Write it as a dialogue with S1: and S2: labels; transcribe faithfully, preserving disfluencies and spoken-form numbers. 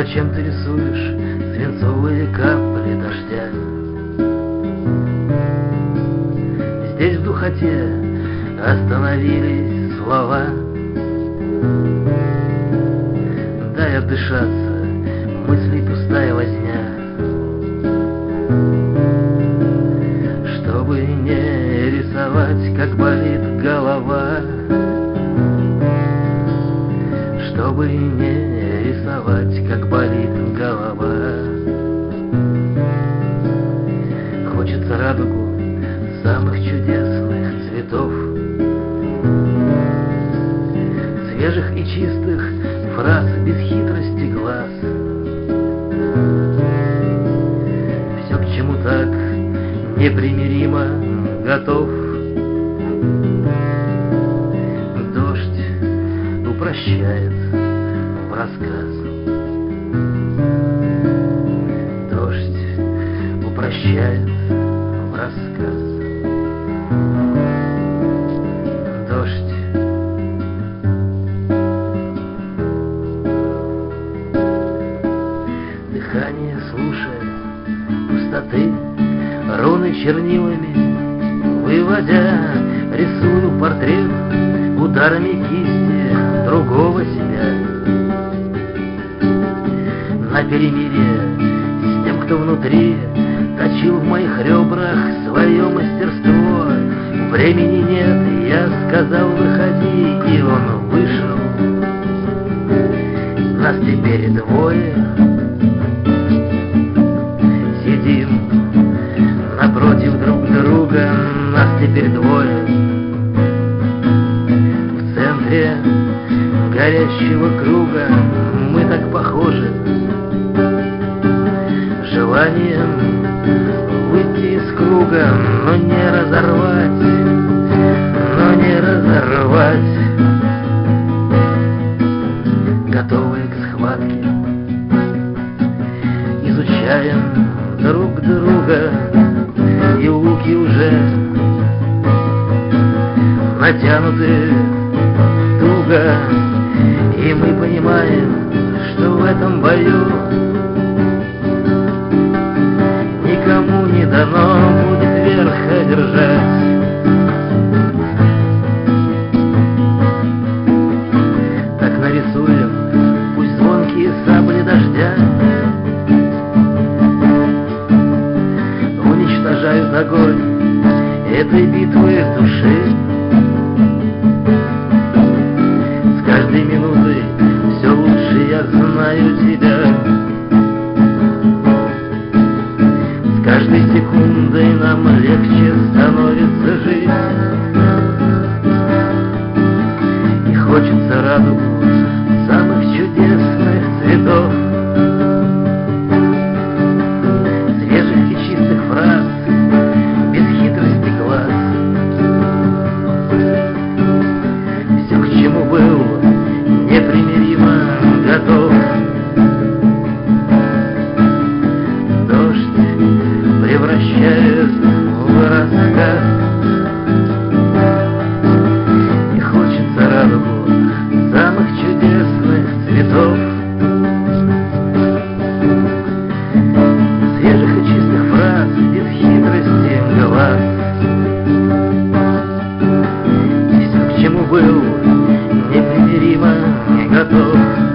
S1: Зачем ты рисуешь свинцовые капли дождя? Здесь в духоте остановились слова. Дай отдышаться, мысли пустая возня. Чтобы не рисовать, как болит голова. Чтобы не рисовать, как болит голова. Хочется радугу самых чудесных цветов, свежих и чистых фраз без хитрости глаз. Все, к чему так непримиримо готов. Дождь упрощает в рассказ. Дождь упрощает в рассказ. Дождь. Дыхание слушая пустоты, руны чернилами выводя, рисую портрет ударами кисти другого себя. На перемирие с тем, кто внутри точил в моих ребрах свое мастерство. Времени нет, я сказал, выходи, и он вышел. Нас теперь двое. Сидим напротив друг друга, нас теперь двое. В центре горящего круга мы так похожи. Желанием выйти из круга, но не разорвать, но не разорвать. Готовые к схватке, изучаем друг друга, и луки уже натянуты туго, и мы понимаем, что в этом бою никому не дано будет верх одержать. Так нарисуем пусть звонкие сабли дождя уничтожают огонь этой битвы в душе. С каждой минутой все лучше я знаю тебя. С каждой секундой нам легче становится жить. И хочется радугу самых чудесных цветов, свежих и чистых фраз без хитрости глаз. Все, к чему был непримиримо готов. Дождь превращает в рассказ. И хочется радугу самых чудесных цветов, свежих и чистых фраз без хитрости глаз. И все, к чему был непримиримо готов.